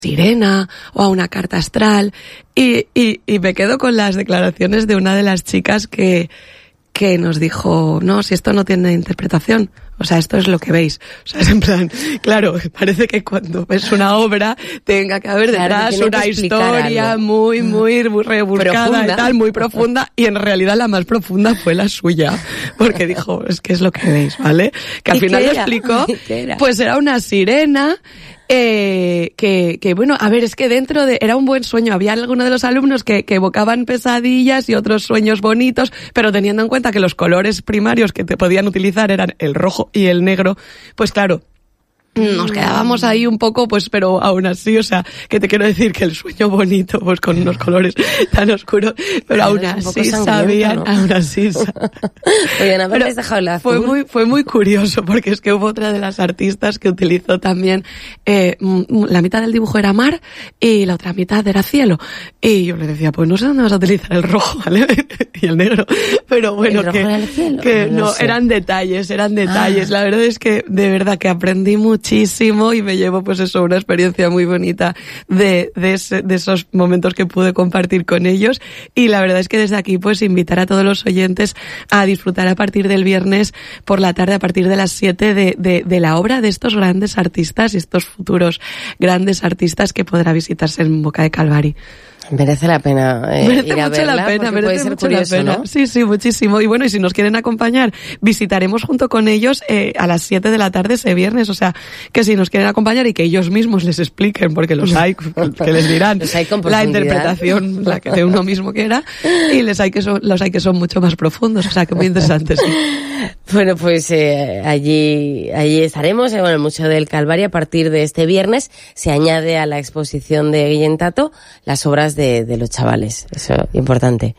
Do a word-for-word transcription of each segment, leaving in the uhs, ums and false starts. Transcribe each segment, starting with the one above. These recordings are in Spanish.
sirena o a una carta astral, y, y, y me quedo con las declaraciones de una de las chicas que, que nos dijo, no, si esto no tiene interpretación, o sea, esto es lo que veis. O sea, es en plan, claro, parece que cuando ves una obra tenga que haber detrás claro, una historia algo. muy, muy, muy rebuscada profunda. y tal, muy profunda, y en realidad la más profunda fue la suya, porque dijo, es que es lo que veis, ¿vale? Que al final lo explicó, era? pues era una sirena, Eh, que, que bueno, a ver, es que dentro de, era un buen sueño, había algunos de los alumnos que, que evocaban pesadillas y otros sueños bonitos, pero teniendo en cuenta que los colores primarios que te podían utilizar eran el rojo y el negro, pues claro, nos quedábamos ahí un poco, pues, pero aún así, o sea, que te quiero decir que el sueño bonito, pues con unos colores tan oscuros, pero aún así sabían, ¿no? aún así Oye, no habéis dejado el azul. Fue muy, fue muy curioso, porque es que hubo otra de las artistas que utilizó también, eh, la mitad del dibujo era mar y la otra mitad era cielo. Y yo le decía, pues no sé dónde vas a utilizar el rojo, ¿vale? y el negro. Pero bueno, ¿El rojo que, era el cielo? que no, no, sé. eran detalles, eran detalles. Ah. La verdad es que, de verdad, que aprendí mucho muchísimo y me llevo pues eso, una experiencia muy bonita de, de, ese, de esos momentos que pude compartir con ellos, y la verdad es que desde aquí pues invitar a todos los oyentes a disfrutar a partir del viernes por la tarde, a partir de las siete, de, de, de la obra de estos grandes artistas y estos futuros grandes artistas que podrá visitarse en Boca de Calvari. Merece la pena eh, merece ir a mucho verla, la pena, merece puede ser mucho curioso, la pena. ¿no? Sí, sí, muchísimo. Y bueno, y si nos quieren acompañar, visitaremos junto con ellos eh, a las siete de la tarde ese viernes. O sea, que si nos quieren acompañar y que ellos mismos les expliquen, porque los hay que les dirán los hay con la interpretación la que de uno mismo quiera, y les hay que son, los hay que son mucho más profundos. O sea, que muy interesantes. Sí. Bueno, pues eh, allí allí estaremos, eh, bueno, el Museo del Calvario. A partir de este viernes se añade a la exposición de Guillén Tato las obras de, de los chavales, eso importante.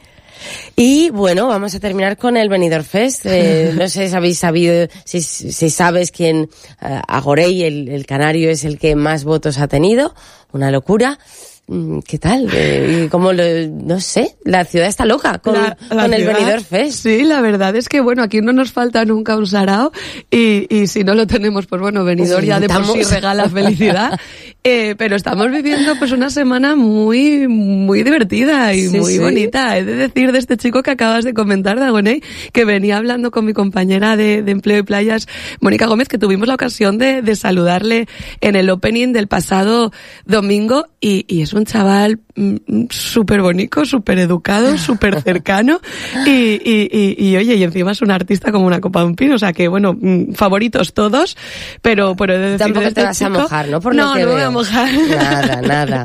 Y bueno, vamos a terminar con el Benidorm Fest. Eh, no sé si habéis sabido, si, si sabes quién, uh, Agorey, el, el canario, es el que más votos ha tenido. Una locura. ¿Qué tal? Eh, ¿Cómo lo, no sé, la ciudad está loca con, la, la con el ciudad, Benidorm Fest? Sí, la verdad es que, bueno, aquí no nos falta nunca un sarao, y, y si no lo tenemos, pues bueno, Benidorm pues ya de por sí regala felicidad. Eh, pero estamos viviendo pues una semana muy, muy divertida y sí, muy sí. bonita. He de decir de este chico que acabas de comentar, Dagoney, que venía hablando con mi compañera de, de Empleo y Playas, Mónica Gómez, que tuvimos la ocasión de, de saludarle en el opening del pasado domingo, y, y es un chaval mm, súper bonito, súper educado, súper cercano, y, y, y, y oye, y encima es un artista como una copa de un pino, o sea que bueno, mm, favoritos todos, pero, pero he de decir tampoco de te este vas chico, a mojar, ¿no? Por no, lo que no veo. me voy a mojar. Nada, nada.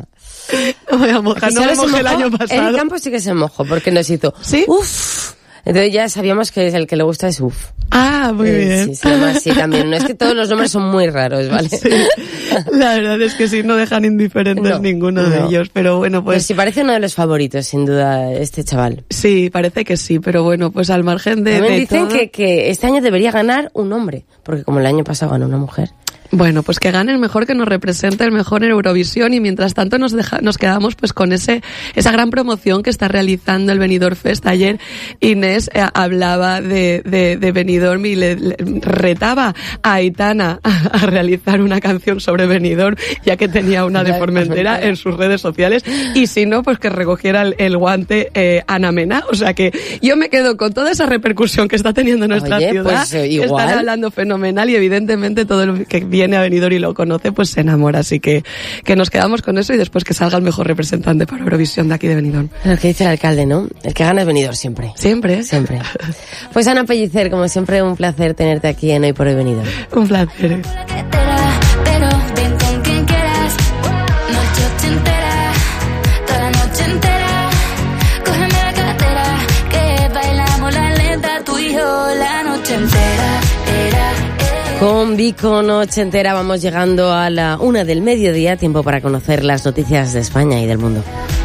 No me voy a mojar, no me mojé el año pasado. En el campo sí que se mojó, porque nos hizo, ¿sí? Uf. Entonces ya sabíamos que es el que le gusta es uf. Ah, muy eh, bien. Sí, sí, además, sí, también. No es que todos los nombres son muy raros, ¿vale? Sí. La verdad es que sí, no dejan indiferentes no, ninguno no. de ellos, pero bueno, pues... Pero sí parece uno de los favoritos, sin duda, este chaval. Sí, parece que sí, pero bueno, pues al margen de... También de dicen todo... que, que este año debería ganar un hombre, porque como el año pasado ganó una mujer. Bueno, pues que gane el mejor, que nos represente el mejor en Eurovisión, y mientras tanto nos deja, nos quedamos pues con ese esa gran promoción que está realizando el Benidorm Fest. Ayer Inés eh, hablaba de, de, de Benidorm y le, le retaba a Aitana a, a realizar una canción sobre Benidorm, ya que tenía una de Formentera en sus redes sociales, y si no, pues que recogiera el, el guante eh, Ana Mena. O sea que yo me quedo con toda esa repercusión que está teniendo nuestra Oye, ciudad. Pues, eh, igual. Están hablando fenomenal, y evidentemente todo lo que viene a Benidorm y lo conoce, pues se enamora. Así que, que nos quedamos con eso, y después que salga el mejor representante para Eurovisión de aquí de Benidorm. Lo que dice el alcalde, ¿no? El que gana es Benidorm siempre. Siempre. Siempre. Pues Ana Pellicer, como siempre, un placer tenerte aquí en Hoy por Hoy Benidorm. Un placer. Pero ven con quien quieras, noche entera, toda la noche entera, cógeme la cartera, que bailamos la lenta, tú y yo la noche entera, era. Con Vico Noche Entera vamos llegando a la una del mediodía, tiempo para conocer las noticias de España y del mundo.